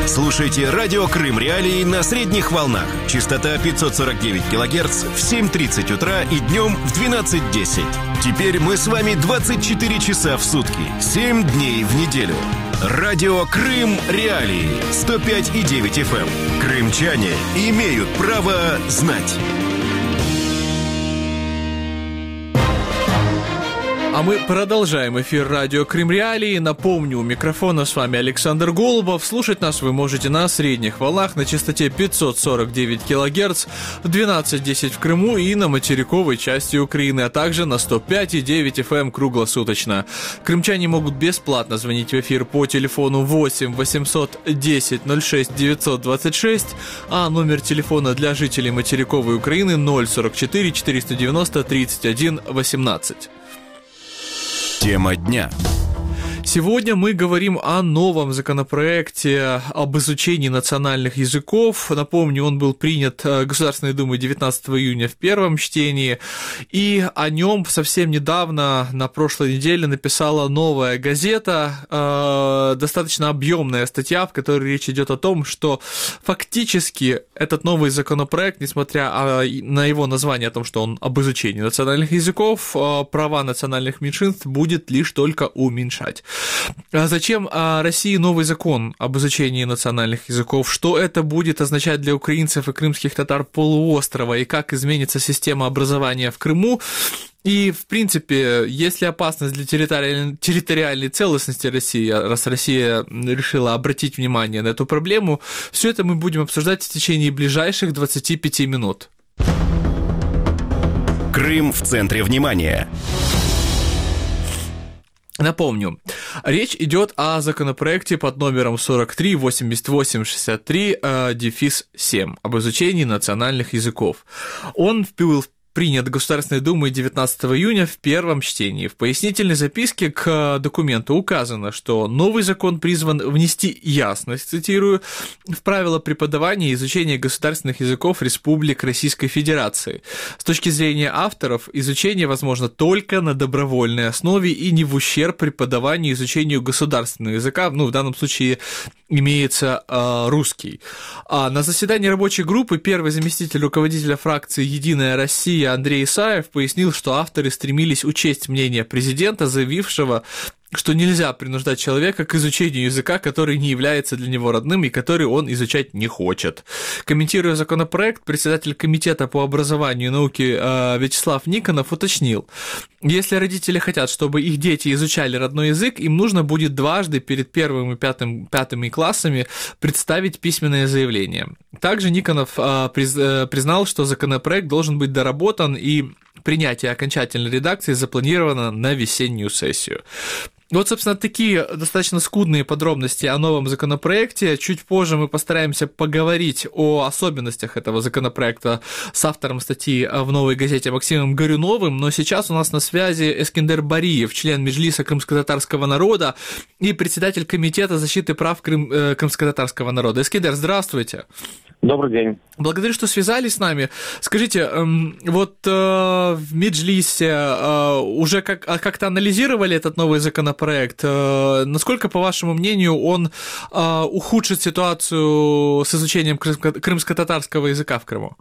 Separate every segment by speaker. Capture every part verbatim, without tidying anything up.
Speaker 1: Слушайте радио Крым Реалии на средних волнах. Частота пятьсот сорок девять килогерц в семь тридцать утра и днем в двенадцать десять. Теперь мы с вами двадцать четыре часа в сутки, семь дней в неделю. Радио Крым Реалии сто пять и девять эф эм. Крымчане имеют право знать.
Speaker 2: А мы продолжаем эфир радио Крым Реалии. Напомню, у микрофона с вами Александр Голубов. Слушать нас вы можете на средних волнах на частоте пятьсот сорок девять килогерц в двенадцать десять в Крыму и на материковой части Украины, а также на сто пять и девять эф эм круглосуточно. Крымчане могут бесплатно звонить в эфир по телефону восемь восемьсот десять ноль шесть девятьсот двадцать шесть, а номер телефона для жителей материковой Украины ноль сорок четыре четыреста девяносто тридцать один восемнадцать.
Speaker 1: Тема дня.
Speaker 2: Сегодня мы говорим о новом законопроекте об изучении национальных языков. Напомню, он был принят Государственной Думой девятнадцатого июня в первом чтении, и о нем совсем недавно, на прошлой неделе, написала «Новая газета», э, достаточно объемная статья, в которой речь идет о том, что фактически этот новый законопроект, несмотря на его название о том, что он об изучении национальных языков, права национальных меньшинств будет лишь только уменьшать. А зачем России новый закон об изучении национальных языков? Что это будет означать для украинцев и крымских татар полуострова? И как изменится система образования в Крыму? И, в принципе, есть ли опасность для территориальной, территориальной целостности России, раз Россия решила обратить внимание на эту проблему? Все это мы будем обсуждать в течение ближайших двадцати пяти минут.
Speaker 1: Крым в центре внимания.
Speaker 2: Напомню, речь идет о законопроекте под номером сорок три восемьдесят восемь шестьдесят три дефис семь об изучении национальных языков. Он был принят Государственной Думой девятнадцатого июня в первом чтении. В пояснительной записке к документу указано, что новый закон призван внести ясность, цитирую, в правила преподавания и изучения государственных языков республик Российской Федерации. С точки зрения авторов, изучение возможно только на добровольной основе и не в ущерб преподаванию и изучению государственного языка, ну, в данном случае имеется э, русский. А на заседании рабочей группы первый заместитель руководителя фракции «Единая Россия» Андрей Исаев пояснил, что авторы стремились учесть мнение президента, заявившего, что нельзя принуждать человека к изучению языка, который не является для него родным и который он изучать не хочет. Комментируя законопроект, председатель комитета по образованию и науке Вячеслав Никонов уточнил: если родители хотят, чтобы их дети изучали родной язык, им нужно будет дважды перед первым и пятым, пятыми классами представить письменное заявление. Также Никонов признал, что законопроект должен быть доработан и принятие окончательной редакции запланировано на весеннюю сессию. Вот, собственно, такие достаточно скудные подробности о новом законопроекте. Чуть позже мы постараемся поговорить о особенностях этого законопроекта с автором статьи в «Новой газете» Максимом Горюновым, но сейчас у нас на связи Эскендер Бариев, член Меджлиса крымско-татарского народа и председатель Комитета защиты прав крым, э, крымско-татарского народа. Эскендер, здравствуйте.
Speaker 3: Добрый день.
Speaker 2: Благодарю, что связались с нами. Скажите, вот в Меджлисе уже как- как-то анализировали этот новый законопроект? Насколько, по вашему мнению, он ухудшит ситуацию с изучением крымско-татарского языка в Крыму?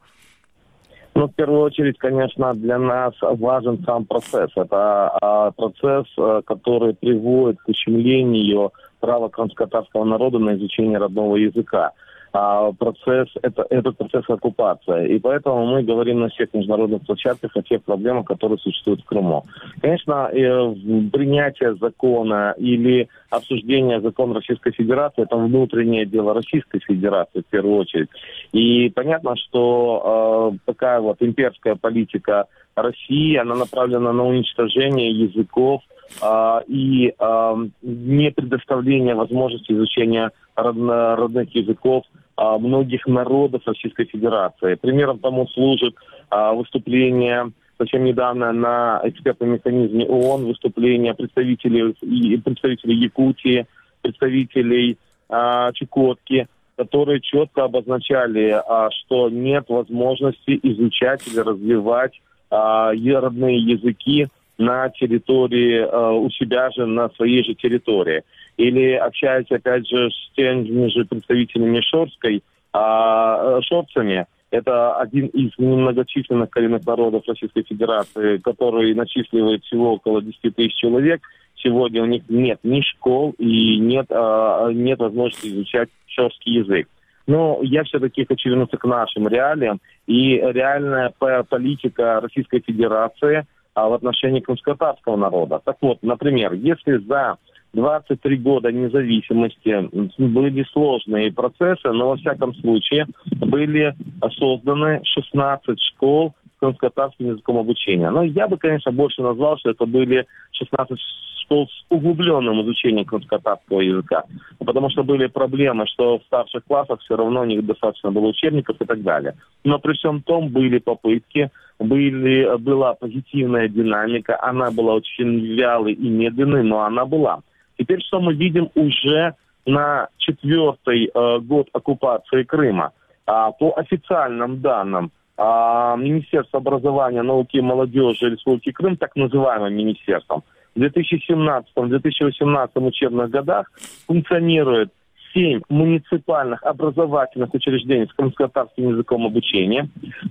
Speaker 3: Ну, в первую очередь, конечно, для нас важен сам процесс. Это процесс, который приводит к ущемлению права крымско-татарского народа на изучение родного языка. А процесс, это, это процесс оккупации. И поэтому мы говорим на всех международных площадках о тех проблемах, которые существуют в Крыму. Конечно, принятие закона или обсуждение закона Российской Федерации – это внутреннее дело Российской Федерации в первую очередь. И понятно, что э, такая вот имперская политика России, она направлена на уничтожение языков э, и э, не предоставление возможности изучения родно, родных языков э, многих народов Российской Федерации. Примером тому служит э, выступление совсем недавно на экспертном механизме ООН, выступление представителей, представителей Якутии, представителей э, Чукотки, которые четко обозначали, э, что нет возможности изучать или развивать э, родные языки на территории, э, у себя же, на своей же территории. или общаюсь, опять же, с теми же представителями шорской, а, шорцами. Это один из немногочисленных коренных народов Российской Федерации, который насчитывает всего около десять тысяч человек. Сегодня у них нет ни школ и нет, а, нет возможности изучать шорский язык. Но я все-таки хочу вернуться к нашим реалиям. И реальная политика Российской Федерации а, в отношении крымско-татарского народа. Так вот, например, если за двадцать три года независимости были сложные процессы, но во всяком случае были созданы шестнадцать школ с крымско-татарским языком обучения. Но я бы, конечно, больше назвал, что это были шестнадцать школ с углубленным изучением крымско-татарского языка. Потому что были проблемы, что в старших классах все равно у них достаточно было учебников и так далее. Но при всем том были попытки, были, была позитивная динамика, она была очень вялой и медленной, но она была. Теперь что мы видим уже на четвертый э, год оккупации Крыма? А, по официальным данным, а, Министерство образования, науки и молодежи Республики Крым, так называемым министерством, в две тысячи семнадцатом — две тысячи восемнадцатом учебных годах функционирует семь муниципальных образовательных учреждений с крымско-татарским языком обучения,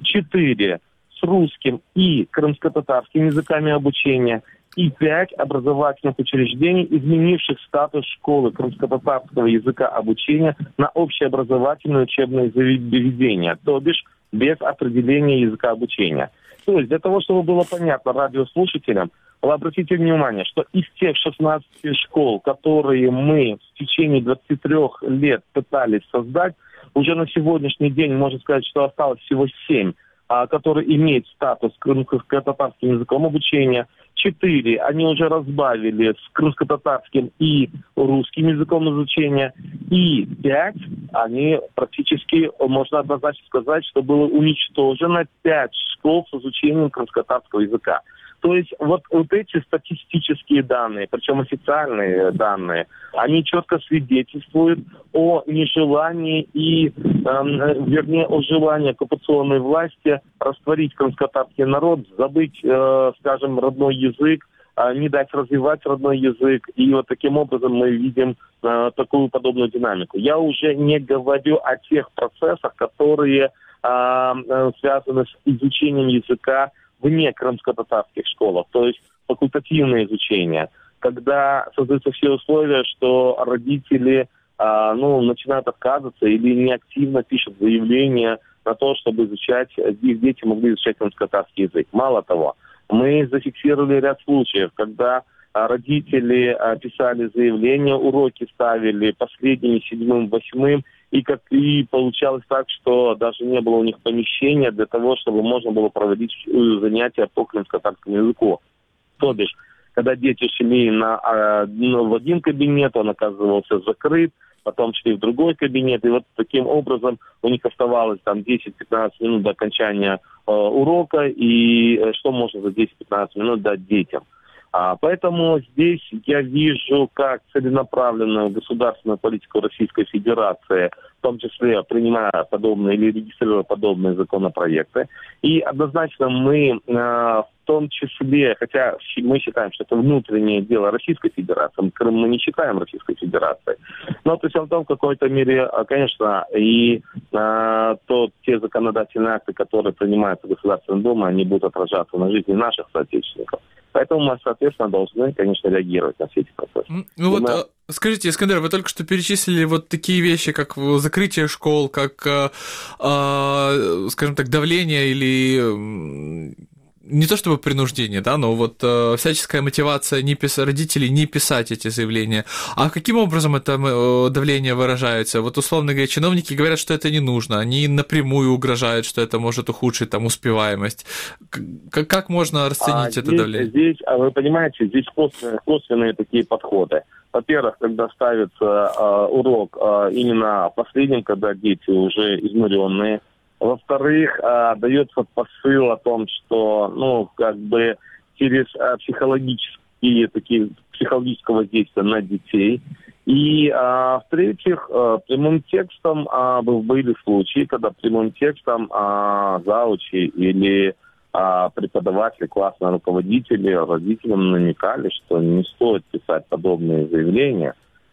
Speaker 3: четыре с русским и крымско-татарским языками обучения, и пять образовательных учреждений, изменивших статус школы крымско-татарского языка обучения на общеобразовательные учебные заведения, то бишь без определения языка обучения. То есть для того, чтобы было понятно радиослушателям, вы обратите внимание, что из тех шестнадцати школ, которые мы в течение двадцати трёх лет пытались создать, уже на сегодняшний день можно сказать, что осталось всего семь, которые имеют статус крымско-татарским языком обучения. Четыре они уже разбавили с крымско-татарским и русским языком изучения. И пять, они практически, можно однозначно сказать, что было уничтожено пять школ с изучением крымско-татарского языка. То есть вот, вот эти статистические данные, причем официальные данные, они четко свидетельствуют о нежелании и, э, вернее, о желании оккупационной власти растворить крымско-татарский народ, забыть, э, скажем, родной язык, э, не дать развивать родной язык. И вот таким образом мы видим э, такую подобную динамику. Я уже не говорю о тех процессах, которые э, связаны с изучением языка вне крымско-татарских школ, то есть факультативное изучение, когда создаются все условия, что родители а, ну, начинают отказываться или неактивно пишут заявления на то, чтобы изучать, их дети могли изучать крымско-татарский язык. Мало того, мы зафиксировали ряд случаев, когда родители а, писали заявления, уроки ставили последними, седьмым, восьмым, и как и получалось так, что даже не было у них помещения для того, чтобы можно было проводить занятия по крымско-татарскому языку. То бишь, когда дети шли на, ну, в один кабинет, он оказывался закрыт, потом шли в другой кабинет, и вот таким образом у них оставалось там десять-пятнадцать минут до окончания э, урока, и что можно за десять-пятнадцать минут дать детям. А, поэтому здесь я вижу как целенаправленную государственную политику Российской Федерации, в том числе принимая подобные или регистрируя подобные законопроекты. И однозначно мы э, в том числе, хотя мы считаем, что это внутреннее дело Российской Федерации, Крым мы не считаем Российской Федерацией, но при всем том, в какой-то мере, конечно, и э, то, те законодательные акты, которые принимаются Государственной Думой, они будут отражаться на жизни наших соотечественников. Поэтому мы, соответственно, должны, конечно, реагировать на все эти процессы.
Speaker 2: Ну вот,
Speaker 3: мы...
Speaker 2: скажите, Искандер, вы только что перечислили вот такие вещи, как закрытие школ, как, э, э, скажем так, давление или... Не то чтобы принуждение, да, но вот э, всяческая мотивация не пис... родителей не писать эти заявления. А каким образом это э, давление выражается? Вот, условно говоря, чиновники говорят, что это не нужно, они напрямую угрожают, что это может ухудшить там успеваемость. К- как можно расценить а это
Speaker 3: здесь,
Speaker 2: давление?
Speaker 3: Здесь, вы понимаете, здесь косвенные, косвенные такие подходы. Во-первых, когда ставится э, урок э, именно последним, когда дети уже изнуренные. Во-вторых, э, дается посыл о том, что, ну, как бы через э, психологические такие психологического воздействия на детей. И э, в-третьих, э, прямым текстом э, были случаи, когда прямым текстом э, заучи или э, преподаватели, классные руководители родителям намекали, что не стоит писать подобные заявления,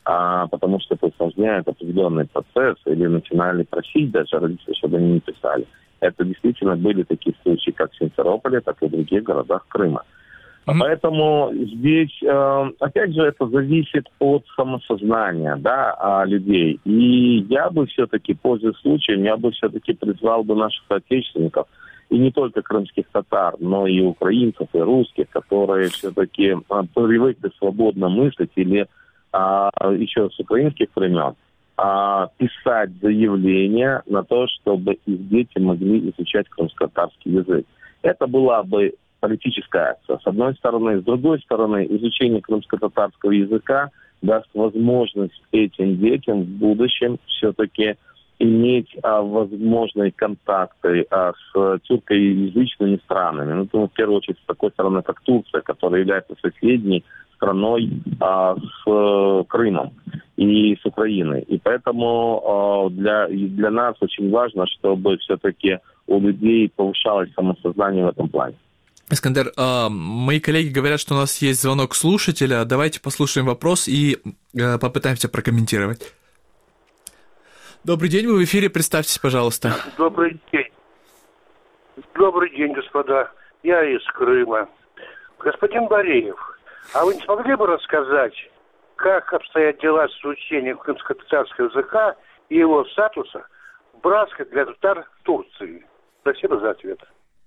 Speaker 3: а, потому что это усложняет определенный процесс, или начинали просить даже родителей, чтобы они не писали. Это действительно были такие случаи, как в Симферополе, так и в других городах Крыма. Mm-hmm. Поэтому здесь, э, опять же, это зависит от самосознания, да, людей. И я бы все-таки, пользуясь случаем, я бы все-таки призвал бы наших соотечественников, и не только крымских татар, но и украинцев, и русских, которые все-таки э, привыкли свободно мыслить, или э, еще с украинских времен, э, писать заявления на то, чтобы их дети могли изучать крымско-татарский язык. Это была бы политическая акция, с одной стороны. С другой стороны, изучение крымско-татарского языка даст возможность этим детям в будущем все-таки иметь а, возможные контакты а, с тюркоязычными странами. Ну, в первую очередь, с такой стороны, как Турция, которая является соседней страной а, с а, Крымом и с Украиной. И поэтому а, для, для нас очень важно, чтобы все-таки у людей повышалось самосознание в этом плане.
Speaker 2: Искандер, мои коллеги говорят, что у нас есть звонок слушателя. Давайте послушаем вопрос и попытаемся прокомментировать. Добрый день, вы в эфире, представьтесь, пожалуйста.
Speaker 4: Добрый день. Добрый день, господа. Я из Крыма. Господин Бореев, а вы не смогли бы рассказать, как обстоят дела с изучением крымско-татарского языка и его статуса в братской для татар Турции? Спасибо за ответ.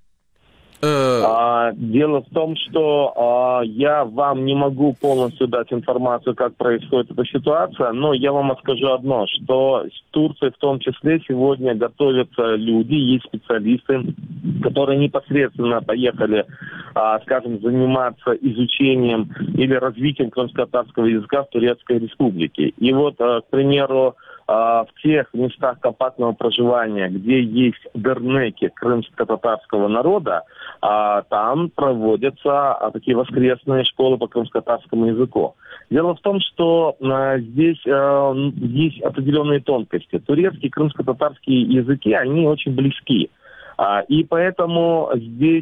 Speaker 3: А, дело в том, что а, я вам не могу полностью дать информацию, как происходит эта ситуация, но я вам скажу одно, что в Турции в том числе сегодня готовятся люди, есть специалисты, которые непосредственно поехали, а, скажем, заниматься изучением или развитием крымско-татарского языка в Турецкой Республике. И вот, а, к примеру, в тех местах компактного проживания, где есть дернеки крымско-татарского народа, там проводятся такие воскресные школы по крымско-татарскому языку. Дело в том, что здесь есть определенные тонкости. Турецкий и крымско-татарские языки, они очень близки. И поэтому здесь,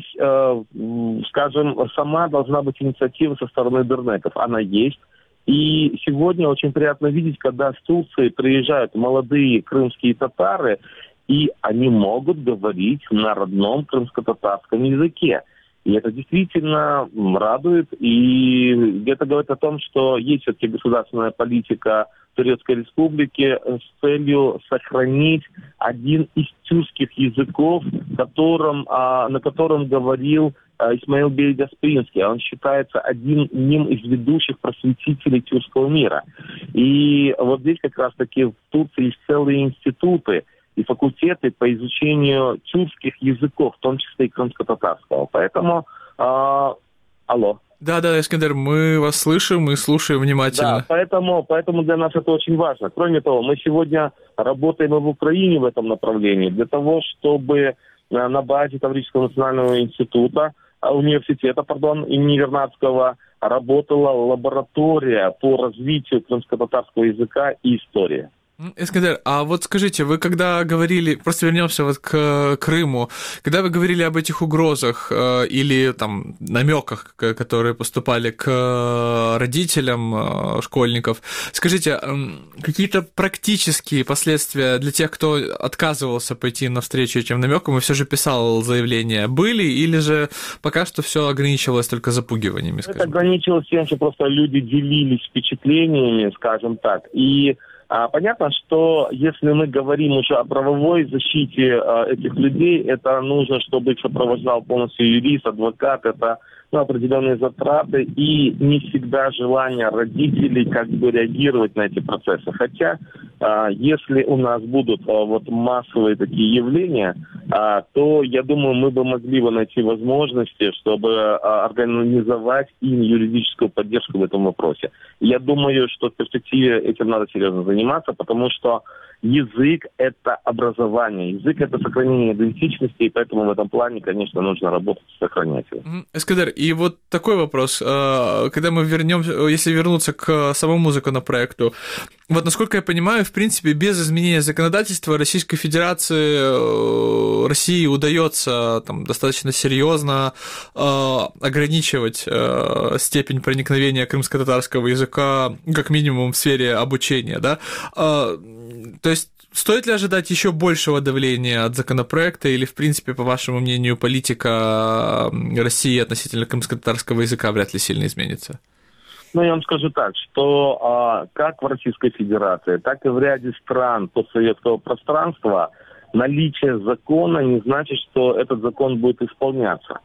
Speaker 3: скажем, сама должна быть инициатива со стороны дернеков. Она есть. И сегодня очень приятно видеть, когда с Турции приезжают молодые крымские татары, и они могут говорить на родном крымско-татарском языке. И это действительно радует, и это говорит о том, что есть все-таки государственная политика Турецкой Республики с целью сохранить один из тюркских языков, которым, на котором говорил Исмаил Бей Гаспринский. Он считается одним из ведущих просветителей тюркского мира. И вот здесь как раз-таки в Турции есть целые институты и факультеты по изучению тюркских языков, в том числе и крымско-татарского. Поэтому, э, алло.
Speaker 2: Да-да, Искандер, мы вас слышим и слушаем внимательно.
Speaker 3: Да, поэтому, поэтому для нас это очень важно. Кроме того, мы сегодня работаем и в Украине в этом направлении, для того, чтобы на базе Таврического национального института, университета, пардон, имени Вернадского, работала лаборатория по развитию крымско-татарского языка и истории.
Speaker 2: Искандер, а вот скажите, вы когда говорили, просто вернемся вот к Крыму, когда вы говорили об этих угрозах э, или там намеках, которые поступали к родителям э, школьников, скажите, э, какие-то практические последствия для тех, кто отказывался пойти навстречу этим намекам и все же писал заявления, были, или же пока что все ограничивалось только запугиваниями?
Speaker 3: Это ограничилось тем, что просто люди делились впечатлениями, скажем так, и А, понятно, что если мы говорим уже о правовой защите а, этих людей, это нужно, чтобы их сопровождал полностью юрист, адвокат, это ну, определенные затраты и не всегда желание родителей как бы реагировать на эти процессы. Хотя, а, если у нас будут а, вот массовые такие явления, а, то, я думаю, мы бы могли бы найти возможности, чтобы а, организовать им юридическую поддержку в этом вопросе. Я думаю, что в перспективе этим надо серьезно заниматься, потому что язык – это образование, язык – это сохранение идентичности, и поэтому в этом плане, конечно, нужно работать и сохранять его.
Speaker 2: Эскадар, и вот такой вопрос. Когда мы вернем, если вернуться к самому законопроекту, вот насколько я понимаю, в принципе, без изменения законодательства Российской Федерации, России удается там, достаточно серьезно ограничивать степень проникновения крымско-татарского языка, как минимум в сфере обучения, да? То есть стоит ли ожидать еще большего давления от законопроекта или, в принципе, по вашему мнению, политика России относительно крымско-татарского языка вряд ли сильно изменится?
Speaker 3: Ну, я вам скажу так, что а, как в Российской Федерации, так и в ряде стран постсоветского пространства наличие закона не значит, что этот закон будет исполняться.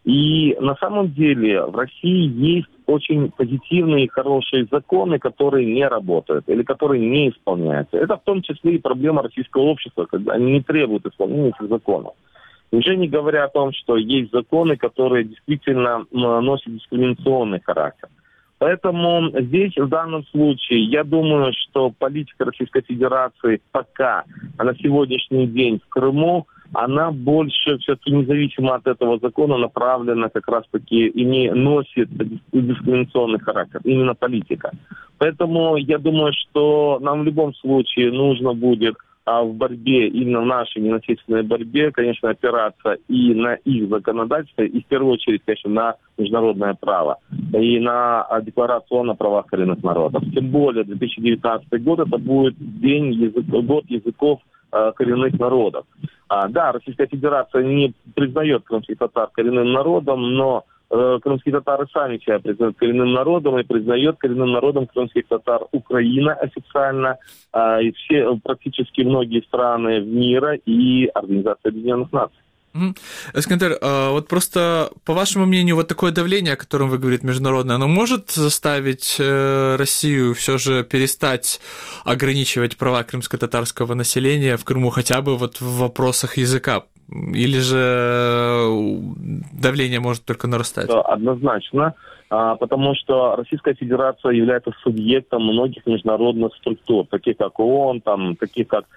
Speaker 3: И на самом деле в России есть очень позитивные и хорошие законы, которые не работают или которые не исполняются. Это в том числе и проблема российского общества, когда они не требуют исполнения этих законов. Уже не говоря о том, что есть законы, которые действительно носят дискриминационный характер. Поэтому здесь, в данном случае, я думаю, что политика Российской Федерации пока, на сегодняшний день в Крыму, она больше, все-таки независимо от этого закона, направлена как раз-таки и не носит дискриминационный характер, именно политика. Поэтому я думаю, что нам в любом случае нужно будет а в борьбе, именно в нашей ненасильственной борьбе, конечно, опираться и на их законодательство, и в первую очередь, конечно, на международное право, и на Декларацию о правах коренных народов. Тем более две тысячи девятнадцатый год это будет день язык, год языков э, коренных народов. А, да, Российская Федерация не признает крымских татар коренным народом, но э, крымские татары сами себя признают коренным народом и признает коренным народом крымских татар Украина официально, э, и все, практически многие страны мира и Организация Объединенных Наций.
Speaker 2: Эскандер, вот просто, по вашему мнению, вот такое давление, о котором вы говорите, международное, оно может заставить Россию все же перестать ограничивать права крымско-татарского населения в Крыму хотя бы вот в вопросах языка? Или же давление может только нарастать?
Speaker 3: Однозначно, потому что Российская Федерация является субъектом многих международных структур, таких как ООН, там, таких как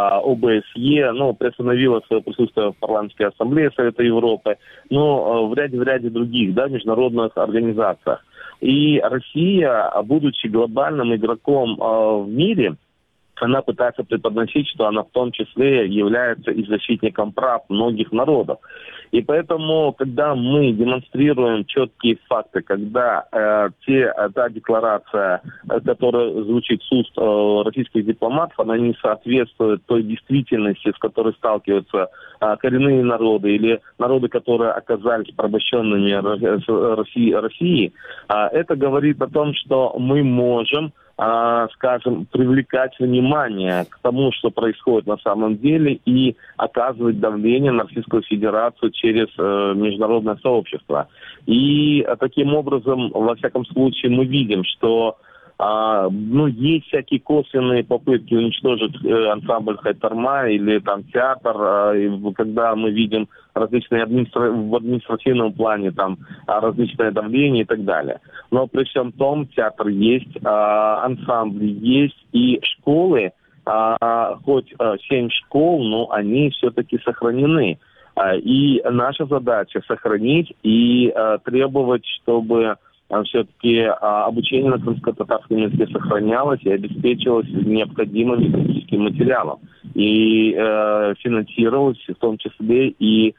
Speaker 3: ОБСЕ, ну, приостановила свое присутствие в парламентской ассамблее Совета Европы, но в ряде, в ряде других, да, международных организациях. И Россия, будучи глобальным игроком в мире, она пытается преподносить, что она в том числе является и защитником прав многих народов. И поэтому, когда мы демонстрируем четкие факты, когда э, те, та декларация, которая звучит с уст э, российских дипломатов, она не соответствует той действительности, с которой сталкиваются э, коренные народы или народы, которые оказались порабощенными России, России, э, это говорит о том, что мы можем, скажем, привлекать внимание к тому, что происходит на самом деле, и оказывать давление на Российскую Федерацию через э, международное сообщество. И э, таким образом, во всяком случае, мы видим, что э, ну, есть всякие косвенные попытки уничтожить э, ансамбль Хайтарма или там театр, э, когда мы видим различные администра... в административном плане там различное давление и так далее. Но при всем том театр есть, э, ансамбли есть и школы, э, хоть э, семь школ, но они все-таки сохранены. Э, и наша задача сохранить и э, требовать, чтобы э, все-таки э, обучение на крымско-татарском языке сохранялось и обеспечивалось необходимым методическим материалом. И э, финансировалось в том числе и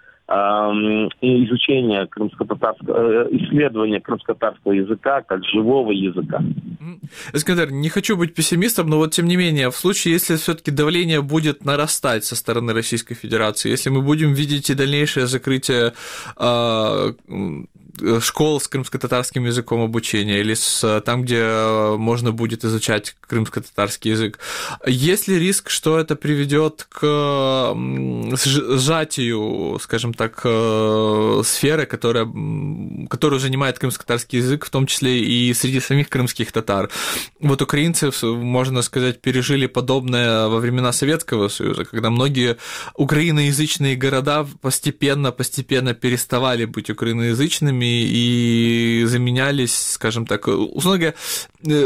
Speaker 3: изучение крымско-татарского, исследование крымско-татарского языка как живого языка.
Speaker 2: Эскандер, не хочу быть пессимистом, но вот тем не менее, в случае, если все-таки давление будет нарастать со стороны Российской Федерации, если мы будем видеть и дальнейшее закрытие школ с крымско-татарским языком обучения или с, там, где можно будет изучать крымско-татарский язык. Есть ли риск, что это приведет к сжатию, скажем так, сферы, которая, которую занимает крымско-татарский язык, в том числе и среди самих крымских татар? Вот украинцы, можно сказать, пережили подобное во времена Советского Союза, когда многие украиноязычные города постепенно-постепенно переставали быть украиноязычными и заменялись, скажем так, условно говоря,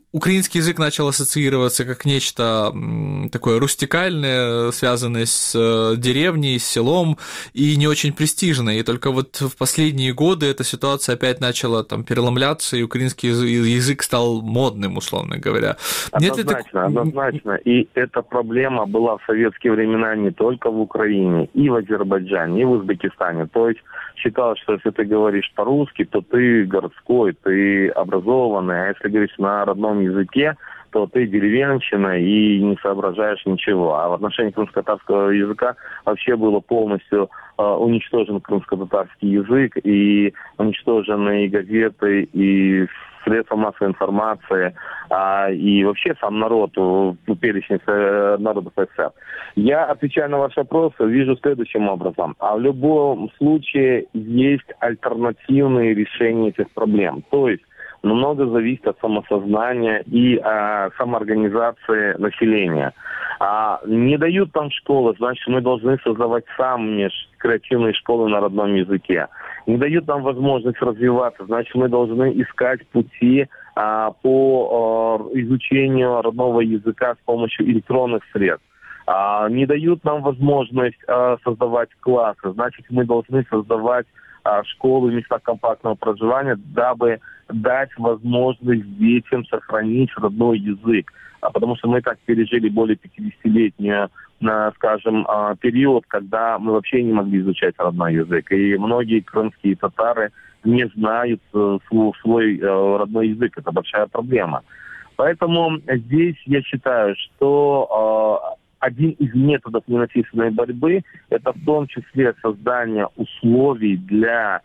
Speaker 2: украинский язык начал ассоциироваться как нечто такое рустикальное, связанное с деревней, с селом, и не очень престижное. И только вот в последние годы эта ситуация опять начала там переломляться, и украинский язык стал модным, условно говоря.
Speaker 3: Однозначно,
Speaker 2: Нет ли так...
Speaker 3: однозначно. И эта проблема была в советские времена не только в Украине, и в Азербайджане, и в Узбекистане. То есть считалось, что если ты говоришь по-русски, то ты городской, ты образованный, а если говоришь на родном языке, то ты деревенщина и не соображаешь ничего. А в отношении крымско-татарского языка вообще было полностью э, уничтожен крымско-татарский язык, и уничтожены и газеты, и средства массовой информации, а, и вообще сам народ в перечне народов СССР. Я, отвечая на ваш вопрос, вижу следующим образом. А в любом случае есть альтернативные решения этих проблем. То есть много зависит от самосознания и а, самоорганизации населения. А, не дают там школы, значит, мы должны создавать сами креативные школы на родном языке. Не дают нам возможность развиваться, значит, мы должны искать пути а, по а, изучению родного языка с помощью электронных средств. А, не дают нам возможность а, создавать классы, значит, мы должны создавать а, школы в местах компактного проживания, дабы дать возможность детям сохранить родной язык. А потому что мы так пережили более пятидесятилетнюю, скажем, период, когда мы вообще не могли изучать родной язык. И многие крымские татары не знают свой, свой родной язык. Это большая проблема. Поэтому здесь я считаю, что один из методов ненасильственной борьбы – это в том числе создание условий для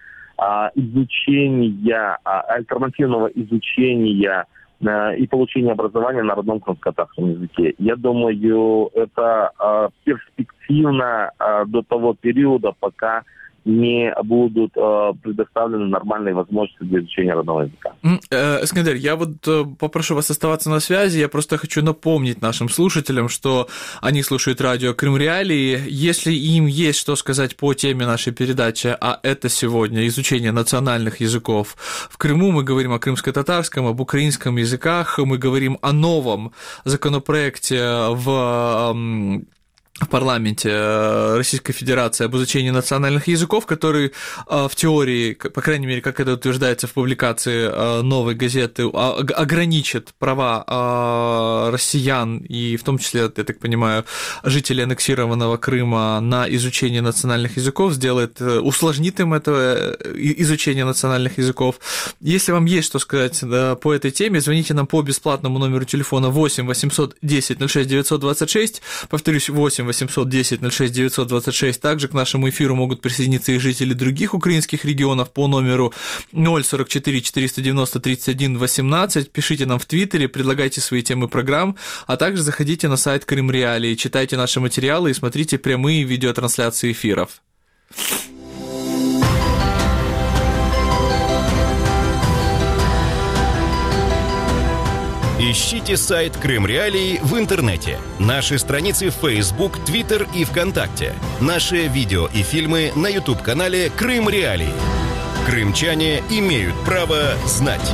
Speaker 3: изучения, альтернативного изучения и получения образования на родном крымско-татарском языке. Я думаю, это перспективно до того периода, пока не будут э, предоставлены нормальные возможности для изучения родного языка.
Speaker 2: Эскандер, я вот попрошу вас оставаться на связи, я просто хочу напомнить нашим слушателям, что они слушают радио Крым Реалии. Если им есть что сказать по теме нашей передачи, а это сегодня изучение национальных языков в Крыму, мы говорим о крымско-татарском, об украинском языках, мы говорим о новом законопроекте в в парламенте Российской Федерации об изучении национальных языков, который в теории, по крайней мере, как это утверждается в публикации «Новой газеты», ограничит права россиян и в том числе, я так понимаю, жителей аннексированного Крыма на изучение национальных языков, сделает, усложнит им это изучение национальных языков. Если вам есть что сказать по этой теме, звоните нам по бесплатному номеру телефона восемь восемьсот десять ноль шесть девятьсот двадцать шесть, повторюсь, восемь восемьсот десять ноль шесть девятьсот двадцать шесть. Также к нашему эфиру могут присоединиться и жители других украинских регионов по номеру ноль сорок четыре четыреста девяносто тридцать один восемнадцать. Пишите нам в Твиттере, предлагайте свои темы программ, а также заходите на сайт Крым Реалии, читайте наши материалы и смотрите прямые видеотрансляции эфиров.
Speaker 1: Ищите сайт Крым Реалии в интернете, наши страницы в Facebook, Twitter и ВКонтакте, наши видео и фильмы на YouTube-канале Крым Реалии. Крымчане имеют право знать.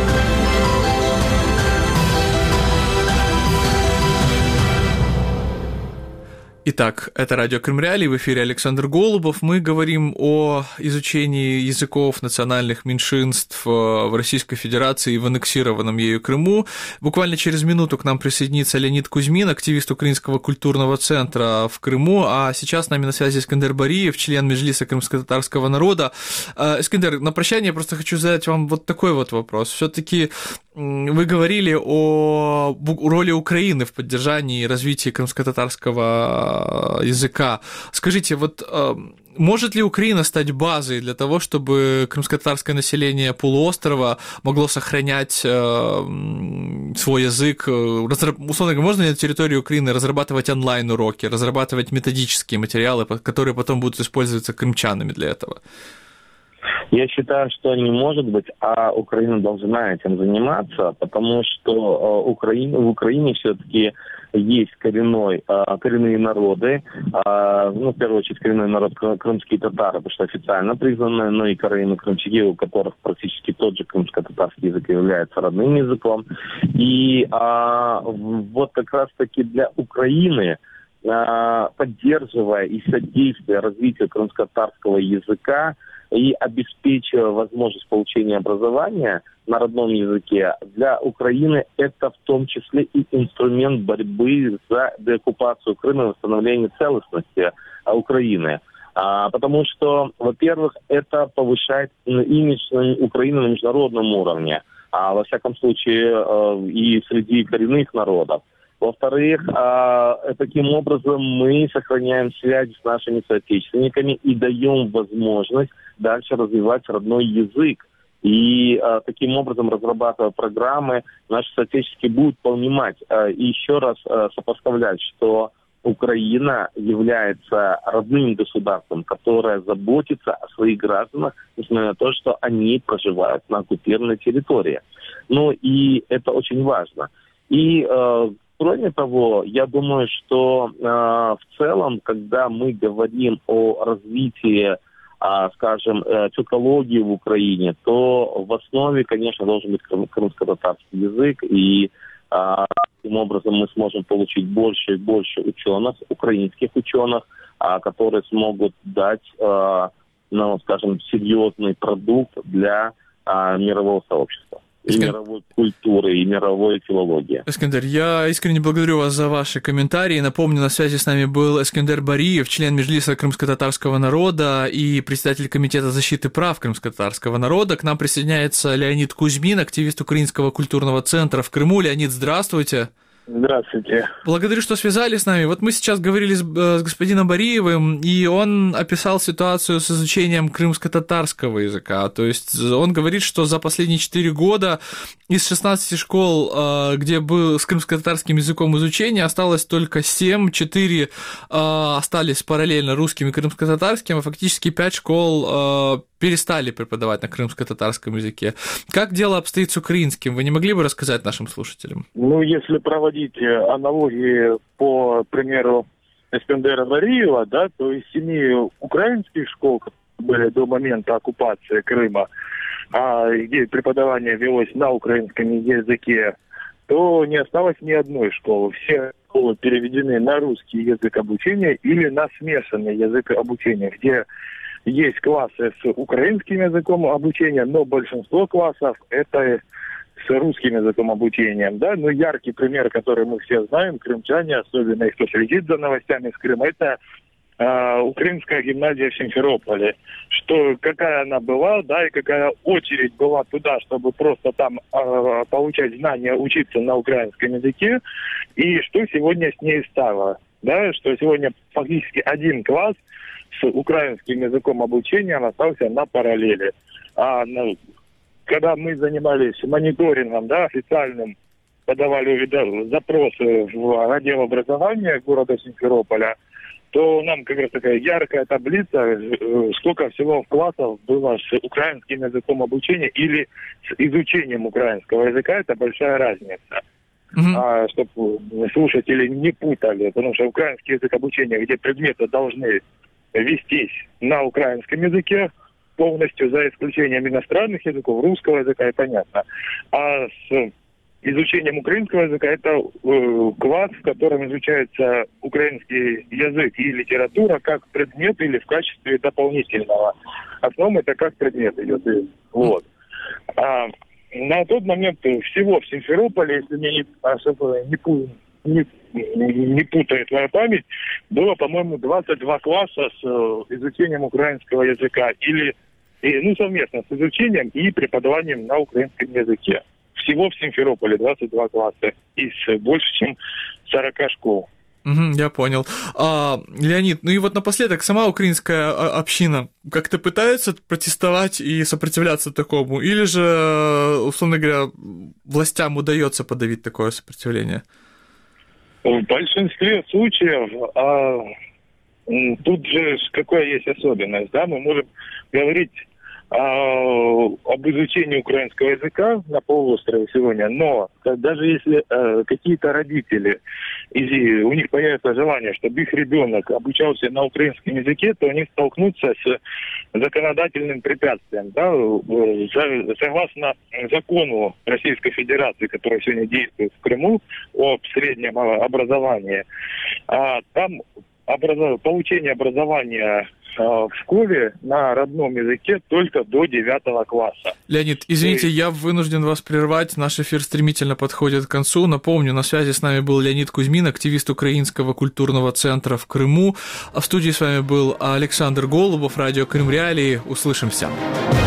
Speaker 2: Итак, это радио Крым Реалии, в эфире Александр Голубов. Мы говорим о изучении языков национальных меньшинств в Российской Федерации и в аннексированном ею Крыму. Буквально через минуту к нам присоединится Леонид Кузьмин, активист Украинского культурного центра в Крыму, а сейчас с нами на связи Эскандер Бариев, член Меджлиса крымско-татарского народа. Эскандер, на прощание я просто хочу задать вам вот такой вот вопрос. Все-таки вы говорили о роли Украины в поддержании и развитии крымско-татарского языка. Скажите, вот может ли Украина стать базой для того, чтобы крымско-татарское население полуострова могло сохранять свой язык? Условно говоря, можно ли на территории Украины разрабатывать онлайн-уроки, разрабатывать методические материалы, которые потом будут использоваться крымчанами для этого?
Speaker 3: Я считаю, что не может быть, а Украина должна этим заниматься, потому что э, Украина, в Украине все-таки есть коренной, э, коренные народы, э, ну, в первую очередь, коренной народ крымские татары, потому что официально признанные, но и караимы-крымчаки, у которых практически тот же крымско-татарский язык является родным языком. И э, вот как раз-таки для Украины, э, поддерживая и содействуя развитию крымско-татарского языка, и обеспечивая возможность получения образования на родном языке, для Украины это в том числе и инструмент борьбы за деоккупацию Крыма и восстановление целостности Украины. А, потому что, во-первых, это повышает имидж Украины на международном уровне, а во всяком случае и среди коренных народов. Во-вторых, таким образом мы сохраняем связь с нашими соотечественниками и даем возможность дальше развивать родной язык. И таким образом, разрабатывая программы, наши соотечественники будут понимать и еще раз сопоставлять, что Украина является родным государством, которое заботится о своих гражданах, несмотря на то, что они проживают на оккупированной территории. Ну и это очень важно. И кроме того, я думаю, что э, в целом, когда мы говорим о развитии, э, скажем, э, тюркологии в Украине, то в основе, конечно, должен быть крымско-татарский язык, и э, таким образом мы сможем получить больше и больше ученых, украинских ученых, э, которые смогут дать, э, ну, скажем, серьезный продукт для э, мирового сообщества. И
Speaker 2: Искрен...
Speaker 3: мировой культуры, и мировой филологии.
Speaker 2: Эскендер, я искренне благодарю вас за ваши комментарии. Напомню, на связи с нами был Эскендер Бариев, член Меджлиса крымско-татарского народа и председатель Комитета защиты прав крымско-татарского народа. К нам присоединяется Леонид Кузьмин, активист Украинского культурного центра в Крыму. Леонид, здравствуйте.
Speaker 5: Здравствуйте.
Speaker 2: Благодарю, что связались с нами. Вот мы сейчас говорили с, с господином Бариевым, и он описал ситуацию с изучением крымско-татарского языка. То есть он говорит, что за последние четыре года из шестнадцати школ, где был с крымско-татарским языком изучение, осталось только семь, четыре остались параллельно русским и крымско-татарским, а фактически пять школ перестали преподавать на крымско-татарском языке. Как дело обстоит с украинским? Вы не могли бы рассказать нашим слушателям?
Speaker 5: Ну, если проводить аналогии по примеру Эскендера Бариева, да, то из семи украинских школ, которые были до момента оккупации Крыма, а где преподавание велось на украинском языке, то не осталось ни одной школы. Все школы переведены на русский язык обучения или на смешанный язык обучения, где есть классы с украинским языком обучения, но большинство классов это с русским языком обучения. Да? Ну, яркий пример, который мы все знаем, крымчане, особенно и кто следит за новостями с Крыма, это э, украинская гимназия в Симферополе. Что, какая она была, да, и какая очередь была туда, чтобы просто там э, получать знания, учиться на украинском языке, и что сегодня с ней стало. Да? Что сегодня фактически один класс с украинским языком обучения остался на параллели. А на, когда мы занимались мониторингом, да, официальным, подавали запросы в отдел образования города Симферополя, то нам как раз такая яркая таблица, сколько всего классов было с украинским языком обучения или с изучением украинского языка, это большая разница. Mm-hmm. А, чтобы слушатели не путали, потому что украинский язык обучения, где предметы должны вестись на украинском языке полностью, за исключением иностранных языков, русского языка, и понятно. А с изучением украинского языка это э, класс, в котором изучается украинский язык и литература как предмет или в качестве дополнительного. Основном это как предмет идет. Вот. А на тот момент всего в Симферополе, если мне не, особо не, не не путает моя память, было, по-моему, двадцать два класса с э, изучением украинского языка или, и, ну, совместно с изучением и преподаванием на украинском языке. Всего в Симферополе двадцать два класса из больше, чем сорока школ.
Speaker 2: Угу, я понял. А, Леонид, ну и вот напоследок, сама украинская община как-то пытается протестовать и сопротивляться такому, или же, условно говоря, властям удается подавить такое сопротивление?
Speaker 5: В большинстве случаев а, тут же какая есть особенность, да, мы можем говорить об изучении украинского языка на полуострове сегодня, но даже если э, какие-то родители, и у них появится желание, чтобы их ребенок обучался на украинском языке, то они столкнутся с законодательным препятствием. Да? Согласно закону Российской Федерации, который сегодня действует в Крыму, об среднем образовании, там образов... получение образования в школе на родном языке только до девятого класса.
Speaker 2: Леонид, извините, я вынужден вас прервать. Наш эфир стремительно подходит к концу. Напомню, на связи с нами был Леонид Кузьмин, активист Украинского культурного центра в Крыму. А в студии с вами был Александр Голубов, радио Крым Реалии. Услышимся.